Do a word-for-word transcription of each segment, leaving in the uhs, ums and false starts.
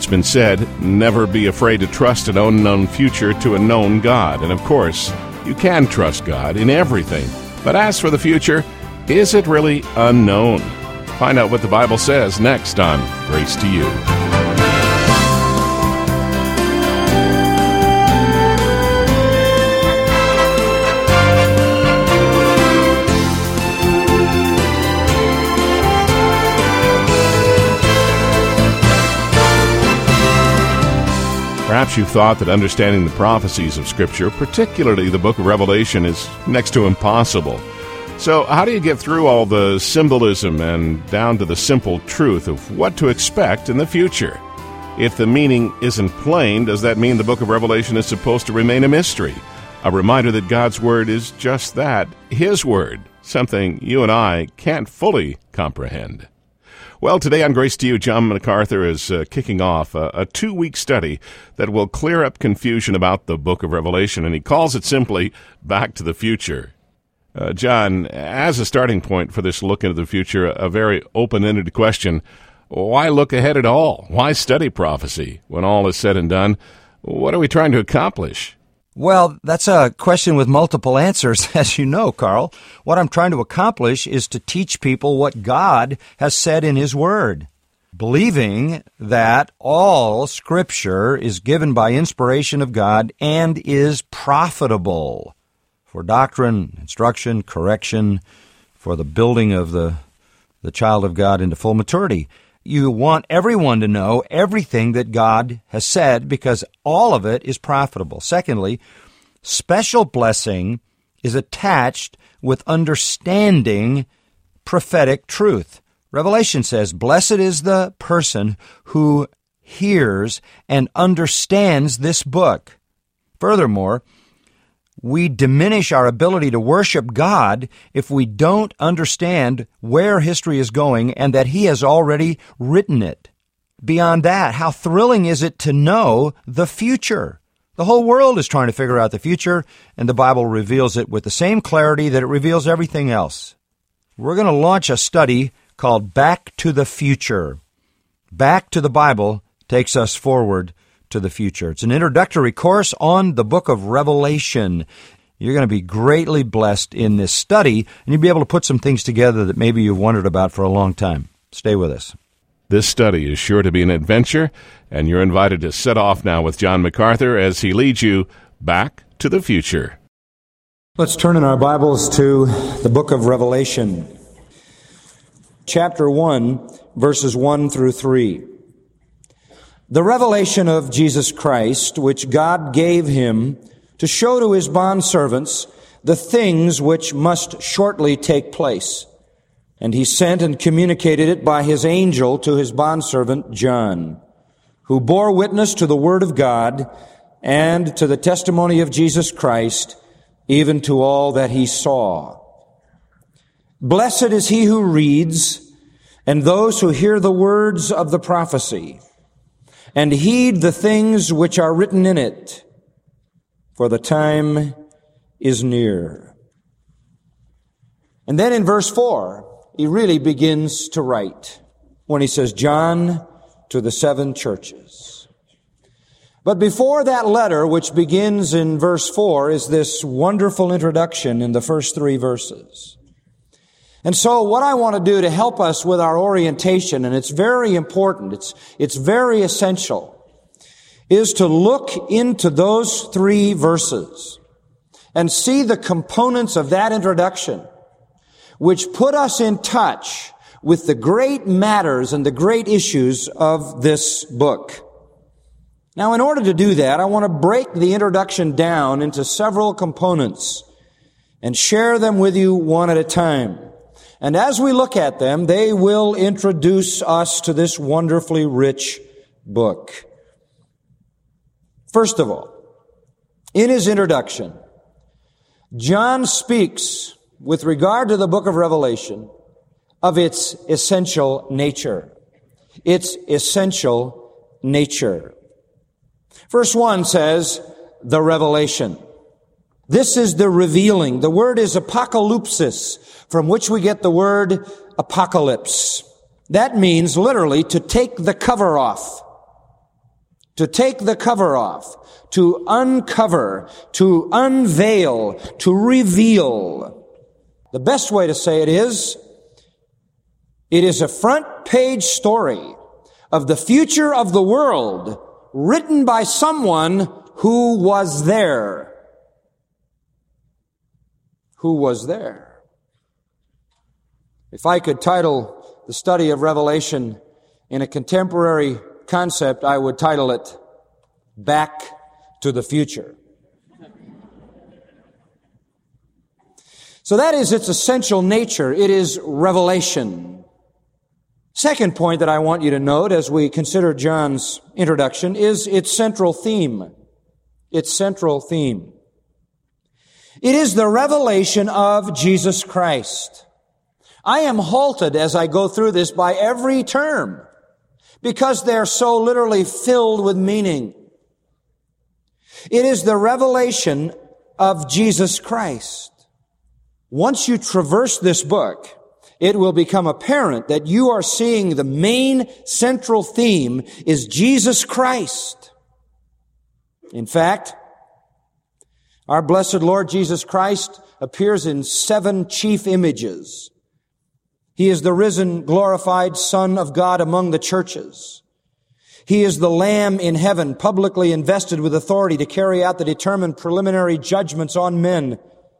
been said, never be afraid to trust an unknown future to a known God. And of course, you can trust God in everything. But as for the future, is it really unknown? Find out what the Bible says next on Grace to You. Perhaps you've thought that understanding the prophecies of Scripture, particularly the book of Revelation, is next to impossible. So how do you get through all the symbolism and down to the simple truth of what to expect in the future? If the meaning isn't plain, does that mean the book of Revelation is supposed to remain a mystery? A reminder that God's Word is just that, His Word, something you and I can't fully comprehend. Well, today on Grace to You, John MacArthur is uh, kicking off a, a two-week study that will clear up confusion about the book of Revelation, and he calls it simply Back to the Future. Uh, John, as a starting point for this look into the future, a very open-ended question, why look ahead at all? Why study prophecy? When all is said and done, what are we trying to accomplish? Well, that's a question with multiple answers, as you know, Carl. What I'm trying to accomplish is to teach people what God has said in His Word, believing that all Scripture is given by inspiration of God and is profitable for doctrine, instruction, correction, for the building of the, the child of God into full maturity. You want everyone to know everything that God has said because all of it is profitable. Secondly, special blessing is attached with understanding prophetic truth. Revelation says, "Blessed is the person who hears and understands this book." Furthermore, we diminish our ability to worship God if we don't understand where history is going and that He has already written it. Beyond that, how thrilling is it to know the future? The whole world is trying to figure out the future, and the Bible reveals it with the same clarity that it reveals everything else. We're going to launch a study called Back to the Future. Back to the Bible takes us forward to the future. It's an introductory course on the book of Revelation. You're going to be greatly blessed in this study, and you'll be able to put some things together that maybe you've wondered about for a long time. Stay with us. This study is sure to be an adventure, and you're invited to set off now with John MacArthur as he leads you back to the future. Let's turn in our Bibles to the book of Revelation, chapter one, verses one through three. The revelation of Jesus Christ, which God gave Him to show to His bondservants the things which must shortly take place. And He sent and communicated it by His angel to His bondservant John, who bore witness to the Word of God and to the testimony of Jesus Christ, even to all that he saw. Blessed is he who reads, and those who hear the words of the prophecy, and heed the things which are written in it, for the time is near. And then in verse four, he really begins to write when he says, John to the seven churches. But before that letter, which begins in verse four, is this wonderful introduction in the first three verses. And so what I want to do to help us with our orientation, and it's very important, it's, it's very essential, is to look into those three verses and see the components of that introduction which put us in touch with the great matters and the great issues of this book. Now, in order to do that, I want to break the introduction down into several components and share them with you one at a time. And as we look at them, they will introduce us to this wonderfully rich book. First of all, in his introduction, John speaks with regard to the book of Revelation of its essential nature. Its essential nature. Verse one says, the revelation. This is the revealing. The word is apocalypsis, from which we get the word apocalypse. That means literally to take the cover off. to take the cover off, to uncover, to unveil, to reveal. The best way to say it is, it is a front page story of the future of the world written by someone who was there. Who was there? If I could title the study of Revelation in a contemporary concept, I would title it Back to the Future. So that is its essential nature. It is revelation. Second point that I want you to note as we consider John's introduction is its central theme. Its central theme. It is the revelation of Jesus Christ. I am halted as I go through this by every term because they're so literally filled with meaning. It is the revelation of Jesus Christ. Once you traverse this book, it will become apparent that you are seeing the main central theme is Jesus Christ. In fact, our blessed Lord Jesus Christ appears in seven chief images. He is the risen, glorified Son of God among the churches. He is the Lamb in heaven, publicly invested with authority to carry out the determined preliminary judgments on men.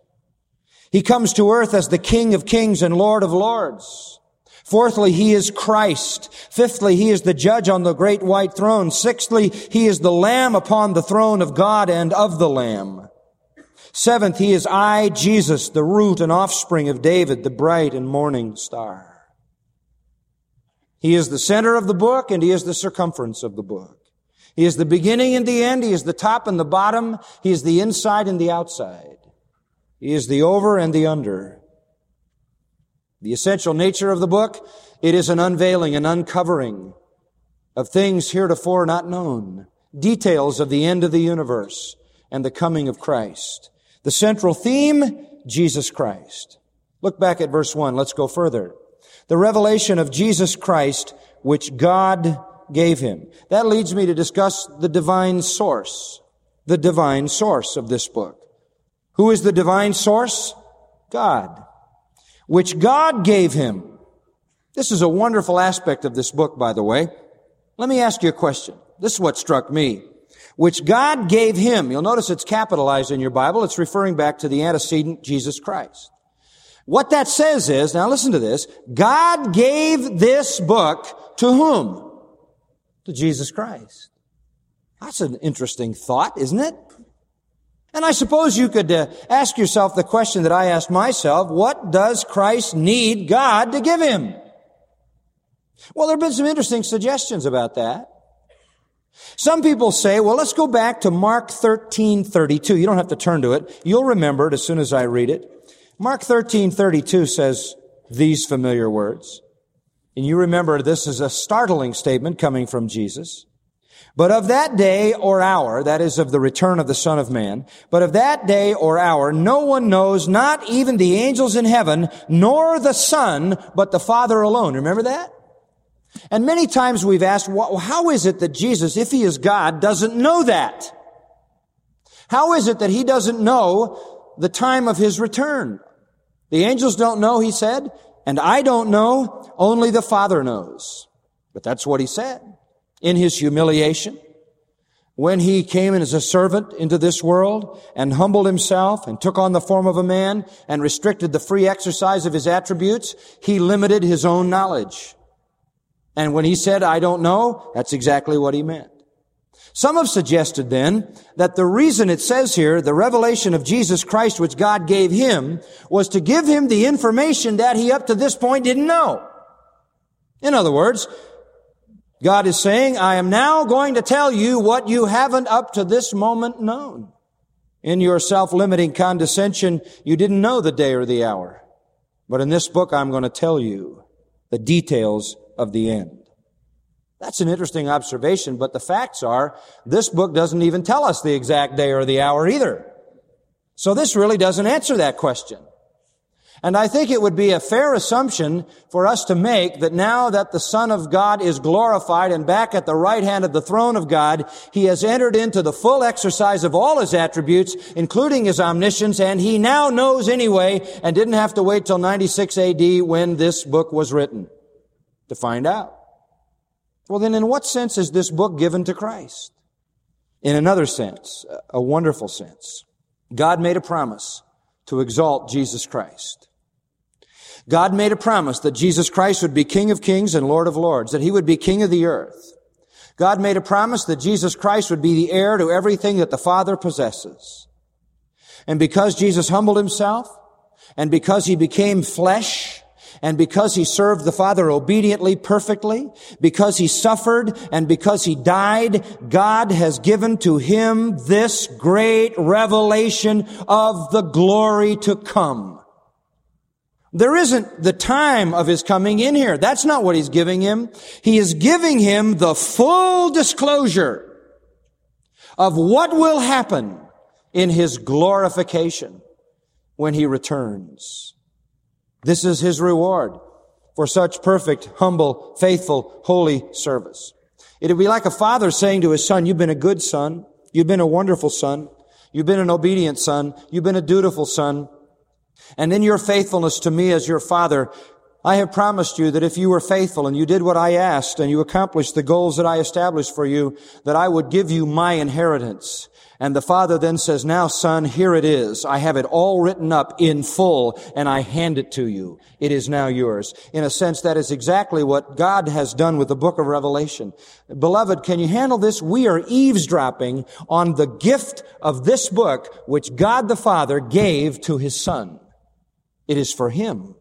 He comes to earth as the King of kings and Lord of lords. Fourthly, He is Christ. Fifthly, He is the judge on the great white throne. Sixthly, He is the Lamb upon the throne of God and of the Lamb. Seventh, He is I, Jesus, the root and offspring of David, the bright and morning star. He is the center of the book and He is the circumference of the book. He is the beginning and the end. He is the top and the bottom. He is the inside and the outside. He is the over and the under. The essential nature of the book, it is an unveiling, an uncovering of things heretofore not known, details of the end of the universe and the coming of Christ. The central theme, Jesus Christ. Look back at verse one. Let's go further. The revelation of Jesus Christ, which God gave Him. That leads me to discuss the divine source, the divine source of this book. Who is the divine source? God. Which God gave Him. This is a wonderful aspect of this book, by the way. Let me ask you a question. This is what struck me. Which God gave Him. You'll notice it's capitalized in your Bible. It's referring back to the antecedent, Jesus Christ. What that says is, now listen to this, God gave this book to whom? To Jesus Christ. That's an interesting thought, isn't it? And I suppose you could uh, ask yourself the question that I asked myself, what does Christ need God to give Him? Well, there have been some interesting suggestions about that. Some people say, well, let's go back to Mark thirteen thirty-two. You don't have to turn to it. You'll remember it as soon as I read it. Mark thirteen thirty-two says these familiar words. And you remember this is a startling statement coming from Jesus. But of that day or hour, that is of the return of the Son of Man, but of that day or hour, no one knows, not even the angels in heaven, nor the Son, but the Father alone. Remember that? And many times we've asked, well, how is it that Jesus, if He is God, doesn't know that? How is it that He doesn't know the time of His return? The angels don't know, He said, and I don't know, only the Father knows. But that's what He said. In His humiliation, when He came as a servant into this world and humbled Himself and took on the form of a man and restricted the free exercise of His attributes, He limited His own knowledge. And when He said, I don't know, that's exactly what He meant. Some have suggested then that the reason it says here, the revelation of Jesus Christ which God gave Him, was to give Him the information that He up to this point didn't know. In other words, God is saying, I am now going to tell you what you haven't up to this moment known. In your self-limiting condescension, you didn't know the day or the hour. But in this book, I'm going to tell you the details of the end. That's an interesting observation, but the facts are, this book doesn't even tell us the exact day or the hour either. So this really doesn't answer that question. And I think it would be a fair assumption for us to make that now that the Son of God is glorified and back at the right hand of the throne of God, He has entered into the full exercise of all His attributes, including His omniscience, and He now knows anyway and didn't have to wait till ninety-six A D when this book was written to find out. Well, then in what sense is this book given to Christ? In another sense, a wonderful sense. God made a promise to exalt Jesus Christ. God made a promise that Jesus Christ would be King of kings and Lord of lords, that He would be King of the earth. God made a promise that Jesus Christ would be the heir to everything that the Father possesses. And because Jesus humbled Himself, and because He became flesh, and because He served the Father obediently, perfectly, because He suffered, and because He died, God has given to Him this great revelation of the glory to come. There isn't the time of His coming in here. That's not what He's giving Him. He is giving Him the full disclosure of what will happen in His glorification when He returns. This is His reward for such perfect, humble, faithful, holy service. It would be like a father saying to his son, you've been a good son. You've been a wonderful son. You've been an obedient son. You've been a dutiful son. And in your faithfulness to me as your father, I have promised you that if you were faithful and you did what I asked and you accomplished the goals that I established for you, that I would give you my inheritance. And the father then says, now son, here it is. I have it all written up in full and I hand it to you. It is now yours. In a sense, that is exactly what God has done with the book of Revelation. Beloved, can you handle this? We are eavesdropping on the gift of this book which God the Father gave to His Son. It is for Him.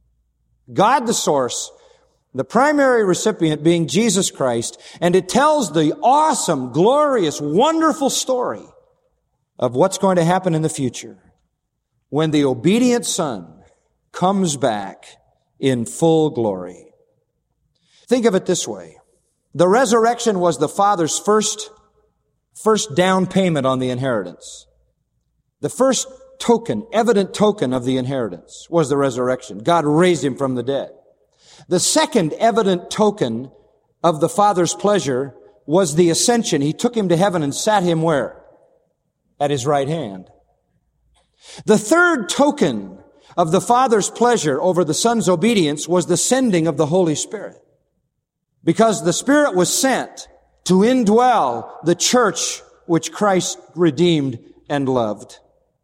God the source, the primary recipient being Jesus Christ, and it tells the awesome, glorious, wonderful story of what's going to happen in the future when the obedient Son comes back in full glory. Think of it this way. The resurrection was the Father's first, first down payment on the inheritance. The first token, evident token of the inheritance was the resurrection. God raised Him from the dead. The second evident token of the Father's pleasure was the ascension. He took Him to heaven and sat Him where? At His right hand. The third token of the Father's pleasure over the Son's obedience was the sending of the Holy Spirit. Because the Spirit was sent to indwell the church which Christ redeemed and loved.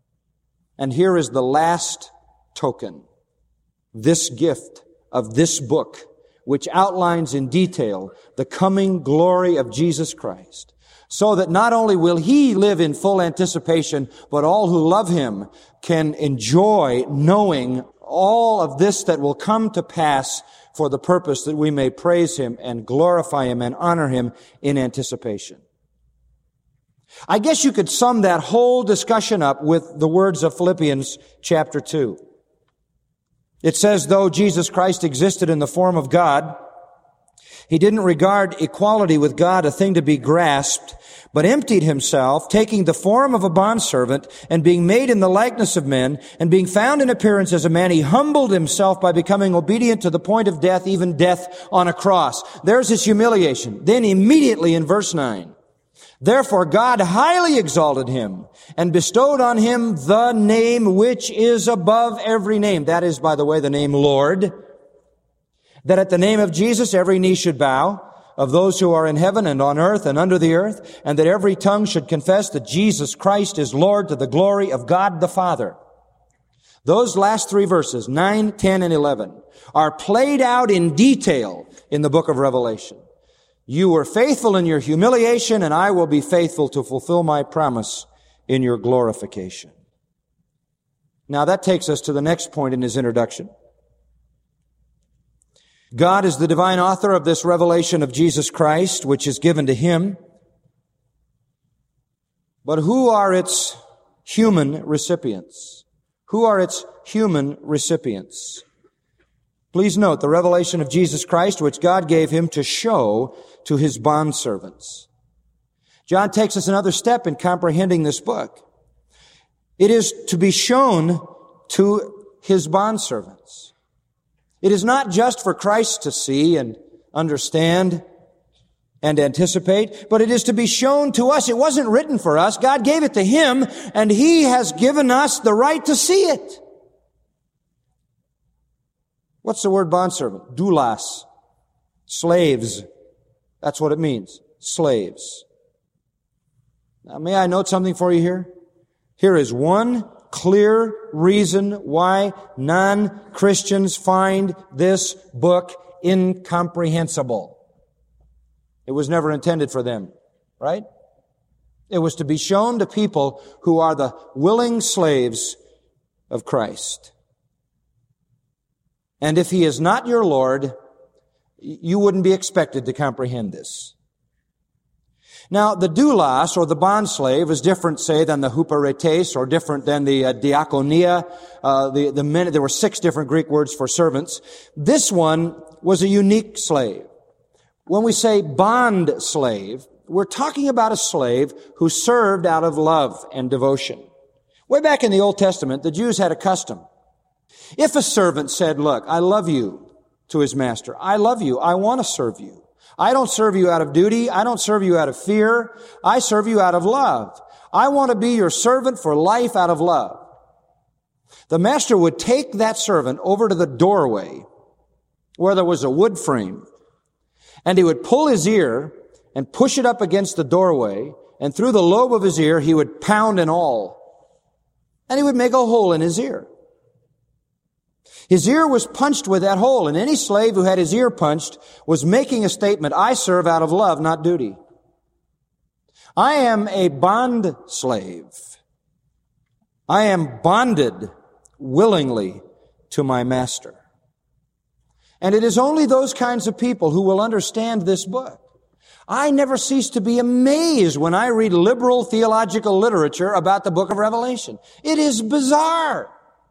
And here is the last token, this gift of this book, which outlines in detail the coming glory of Jesus Christ, so that not only will He live in full anticipation, but all who love Him can enjoy knowing all of this that will come to pass for the purpose that we may praise Him and glorify Him and honor Him in anticipation. I guess you could sum that whole discussion up with the words of Philippians chapter two. It says, though Jesus Christ existed in the form of God, He didn't regard equality with God a thing to be grasped, but emptied Himself, taking the form of a bondservant and being made in the likeness of men, and being found in appearance as a man, He humbled Himself by becoming obedient to the point of death, even death on a cross. There's His humiliation. Then immediately in verse nine, therefore God highly exalted Him and bestowed on Him the name which is above every name. That is, by the way, the name Lord. That at the name of Jesus every knee should bow, of those who are in heaven and on earth and under the earth, and that every tongue should confess that Jesus Christ is Lord to the glory of God the Father. Those last three verses, nine, ten, and eleven, are played out in detail in the book of Revelation. You were faithful in your humiliation, and I will be faithful to fulfill my promise in your glorification. Now that takes us to the next point in his introduction. God is the divine author of this revelation of Jesus Christ, which is given to Him. But who are its human recipients? Who are its human recipients? Please note the revelation of Jesus Christ, which God gave Him to show to His bondservants. John takes us another step in comprehending this book. It is to be shown to His bondservants. It is not just for Christ to see and understand and anticipate, but it is to be shown to us. It wasn't written for us. God gave it to Him, and He has given us the right to see it. What's the word bondservant? Doulos. Slaves. That's what it means. Slaves. Now, may I note something for you here? Here is one clear reason why non-Christians find this book incomprehensible. It was never intended for them, right? It was to be shown to people who are the willing slaves of Christ. And if He is not your Lord, you wouldn't be expected to comprehend this. Now, the doulos, or the bondslave, is different, say, than the huperetes, or different than the uh, diakonia. Uh, the, the men, there were six different Greek words for servants. This one was a unique slave. When we say bond slave, we're talking about a slave who served out of love and devotion. Way back in the Old Testament, the Jews had a custom. If a servant said, look, I love you, to his master, I love you, I want to serve you. I don't serve you out of duty. I don't serve you out of fear. I serve you out of love. I want to be your servant for life out of love. The master would take that servant over to the doorway where there was a wood frame, and he would pull his ear and push it up against the doorway, and through the lobe of his ear he would pound an awl, and he would make a hole in his ear. His ear was punched with that hole, and any slave who had his ear punched was making a statement, I serve out of love, not duty. I am a bond slave. I am bonded willingly to my master. And it is only those kinds of people who will understand this book. I never cease to be amazed when I read liberal theological literature about the book of Revelation. It is bizarre.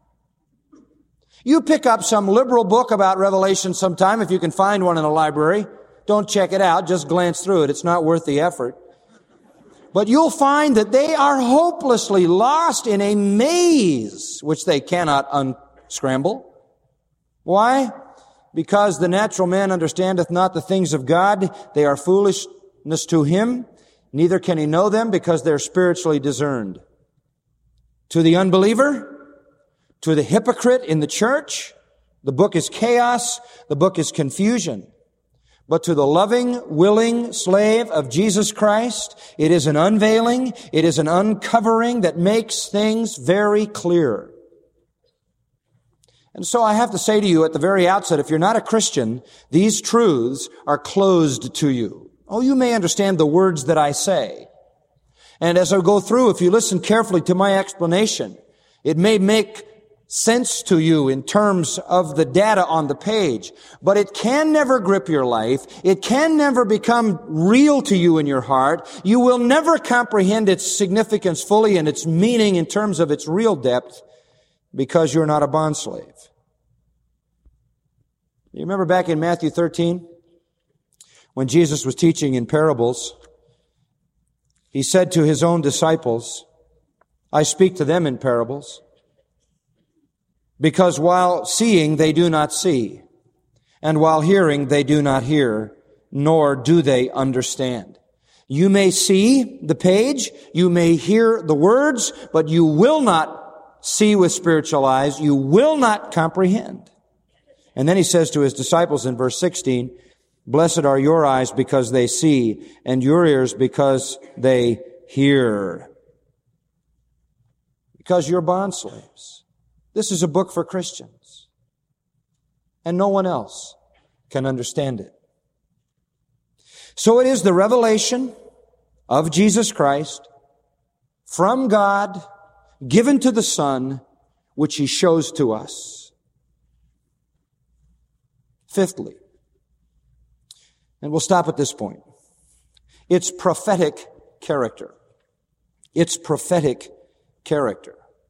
You pick up some liberal book about Revelation sometime, if you can find one in a library. Don't check it out, just glance through it. It's not worth the effort. But you'll find that they are hopelessly lost in a maze which they cannot unscramble. Why? Because the natural man understandeth not the things of God. They are foolishness to him. Neither can he know them because they're spiritually discerned. To the unbeliever, to the hypocrite in the church, the book is chaos, the book is confusion. But to the loving, willing slave of Jesus Christ, it is an unveiling, it is an uncovering that makes things very clear. And so I have to say to you at the very outset, if you're not a Christian, these truths are closed to you. Oh, you may understand the words that I say. And as I go through, if you listen carefully to my explanation, it may make sense to you in terms of the data on the page, but it can never grip your life. It can never become real to you in your heart. You will never comprehend its significance fully and its meaning in terms of its real depth because you're not a bondslave. You remember back in Matthew thirteen, when Jesus was teaching in parables, He said to His own disciples, I speak to them in parables, because while seeing they do not see, and while hearing they do not hear, nor do they understand. You may see the page, you may hear the words, but you will not see with spiritual eyes, you will not comprehend. And then He says to His disciples in verse sixteen, blessed are your eyes because they see, and your ears because they hear. Because you're bondslaves. This is a book for Christians, and no one else can understand it. So it is the revelation of Jesus Christ from God, given to the Son, which He shows to us. Fifthly, and we'll stop at this point, its prophetic character. Its prophetic character.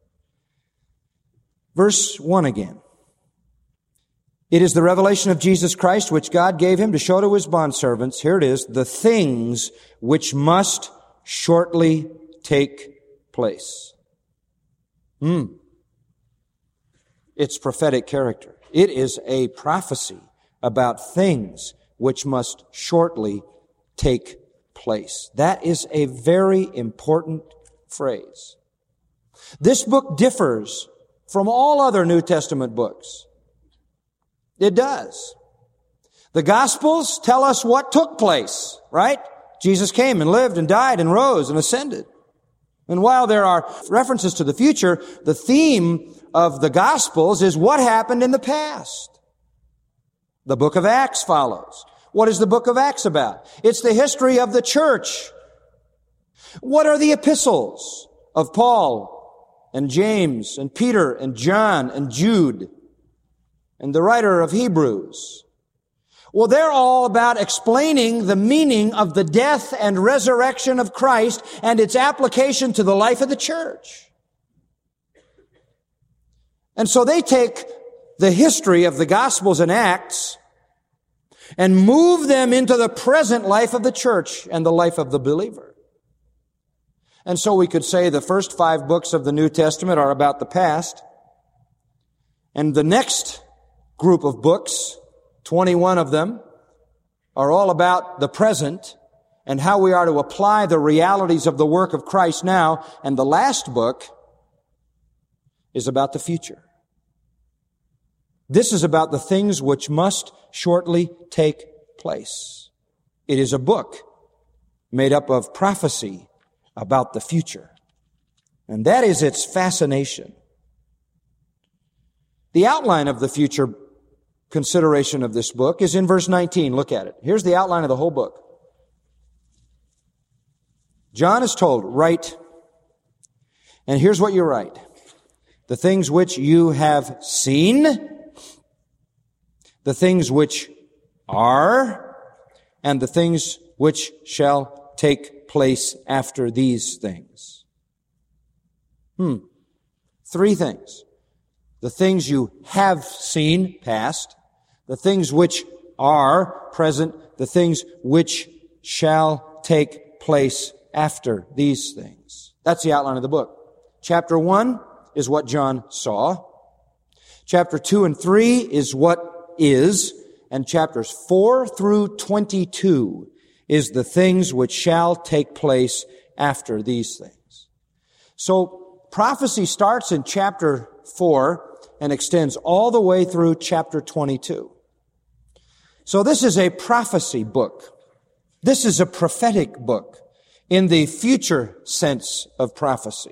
Verse one again. It is the revelation of Jesus Christ which God gave Him to show to His bondservants, here it is, the things which must shortly take place. Hmm. its prophetic character. It is a prophecy about things which must shortly take place. That is a very important phrase. This book differs from all other New Testament books. It does. The Gospels tell us what took place, right? Jesus came and lived and died and rose and ascended. And while there are references to the future, the theme of the Gospels is what happened in the past. The book of Acts follows. What is the book of Acts about? It's the history of the church. What are the epistles of Paul and James and Peter and John and Jude and the writer of Hebrews? Well, they're all about explaining the meaning of the death and resurrection of Christ and its application to the life of the church. And so they take the history of the Gospels and Acts and move them into the present life of the church and the life of the believer. And so we could say the first five books of the New Testament are about the past, and the next group of books, twenty-one of them, are all about the present and how we are to apply the realities of the work of Christ now. And the last book is about the future. This is about the things which must shortly take place. It is a book made up of prophecy about the future. And that is its fascination. The outline of the future consideration of this book is in verse nineteen. Look at it. Here's the outline of the whole book. John is told, write, and here's what you write. The things which you have seen, the things which are, and the things which shall take place after these things. Hmm. Three things. The things you have seen, past, the things which are, present, the things which shall take place after these things. That's the outline of the book. Chapter one is what John saw. Chapter two and three is what is. And chapters four through twenty-two is the things which shall take place after these things. So prophecy starts in chapter four and extends all the way through chapter twenty-two. So this is a prophecy book. This is a prophetic book in the future sense of prophecy.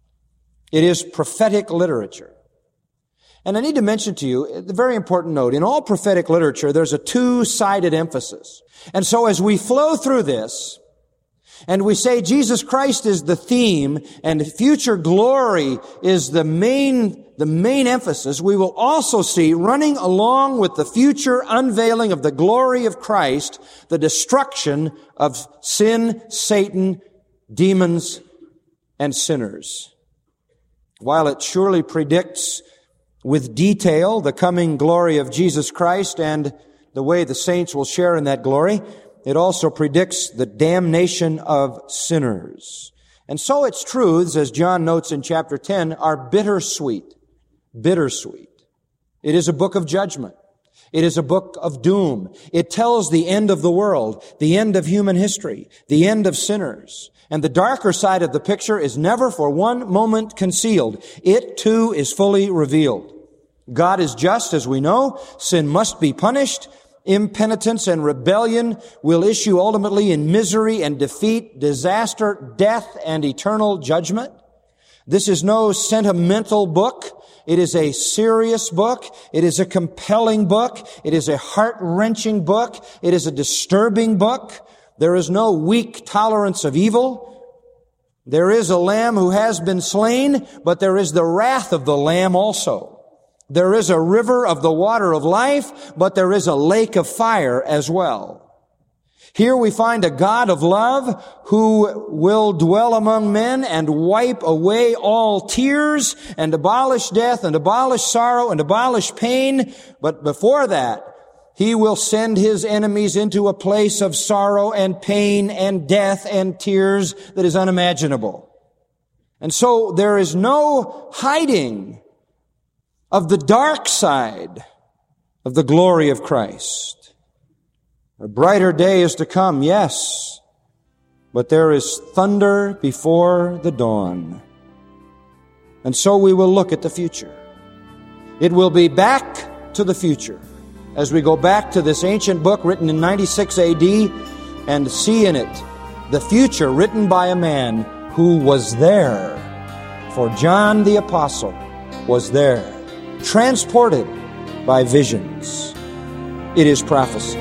It is prophetic literature. And I need to mention to you the very important note. In all prophetic literature, there's a two-sided emphasis. And so as we flow through this, and we say Jesus Christ is the theme, and future glory is the main, the main emphasis, we will also see, running along with the future unveiling of the glory of Christ, the destruction of sin, Satan, demons, and sinners. While it surely predicts with detail the coming glory of Jesus Christ and the way the saints will share in that glory, it also predicts the damnation of sinners. And so its truths, as John notes in chapter ten, are bittersweet. Bittersweet. It is a book of judgment. It is a book of doom. It tells the end of the world, the end of human history, the end of sinners. And the darker side of the picture is never for one moment concealed. It too is fully revealed. God is just, as we know. Sin must be punished. Impenitence and rebellion will issue ultimately in misery and defeat, disaster, death, and eternal judgment. This is no sentimental book. It is a serious book. It is a compelling book. It is a heart-wrenching book. It is a disturbing book. There is no weak tolerance of evil. There is a lamb who has been slain, but there is the wrath of the lamb also. There is a river of the water of life, but there is a lake of fire as well. Here we find a God of love who will dwell among men and wipe away all tears and abolish death and abolish sorrow and abolish pain. But before that, He will send His enemies into a place of sorrow and pain and death and tears that is unimaginable. And so there is no hiding of the dark side of the glory of Christ. A brighter day is to come, yes, but there is thunder before the dawn. And so we will look at the future. It will be back to the future as we go back to this ancient book written in ninety-six A D and see in it the future written by a man who was there. For John the Apostle was there, transported by visions. It is prophecy.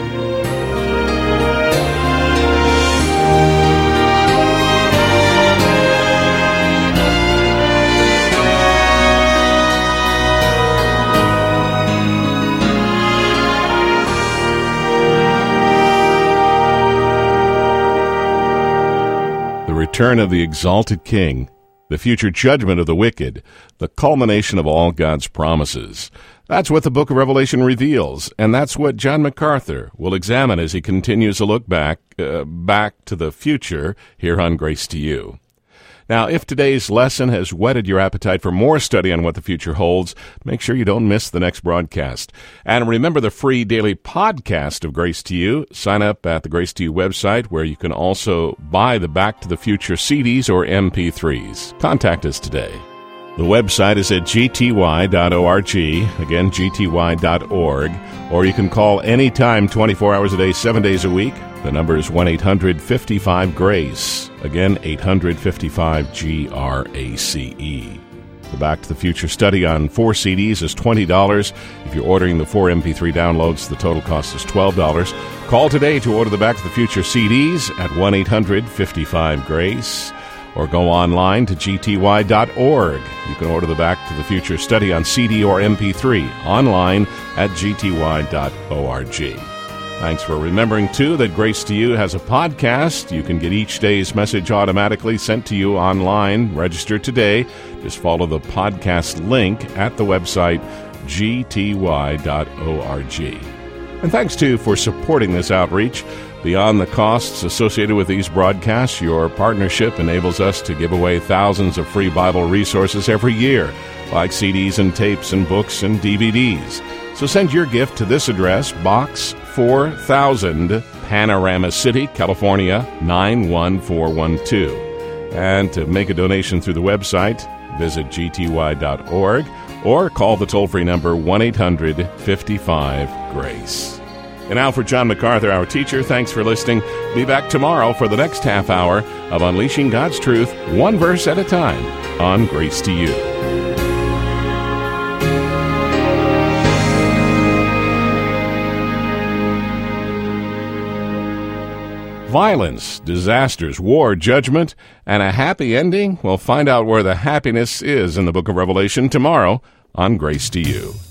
The return of the exalted King, the future judgment of the wicked, the culmination of all God's promises. That's what the book of Revelation reveals, and that's what John MacArthur will examine as he continues to look back, uh, back to the future here on Grace to You. Now, if today's lesson has whetted your appetite for more study on what the future holds, make sure you don't miss the next broadcast. And remember the free daily podcast of Grace to You. Sign up at the Grace to You website, where you can also buy the Back to the Future C Ds or M P threes. Contact us today. The website is at g t y dot org, again, g t y dot org, or you can call anytime, twenty-four hours a day, seven days a week. The number is one eight hundred fifty-five GRACE. Again, eight hundred fifty-five G R A C E. The Back to the Future study on four C Ds is twenty dollars. If you're ordering the four M P three downloads, the total cost is twelve dollars. Call today to order the Back to the Future C Ds at one eight hundred fifty-five GRACE, or go online to g t y dot org. You can order the Back to the Future study on C D or M P three online at g t y dot org. Thanks for remembering, too, that Grace to You has a podcast. You can get each day's message automatically sent to you online. Register today. Just follow the podcast link at the website g t y dot org. And thanks, too, for supporting this outreach. Beyond the costs associated with these broadcasts, your partnership enables us to give away thousands of free Bible resources every year, like C Ds and tapes and books and D V Ds. So send your gift to this address, Box four thousand, Panorama City, California, nine one four one two. And to make a donation through the website, visit g t y dot org or call the toll-free number one eight hundred fifty-five GRACE. And now for John MacArthur, our teacher, thanks for listening. Be back tomorrow for the next half hour of Unleashing God's Truth, one verse at a time, on Grace to You. Violence, disasters, war, judgment, and a happy ending? We'll find out where the happiness is in the book of Revelation tomorrow on Grace to You.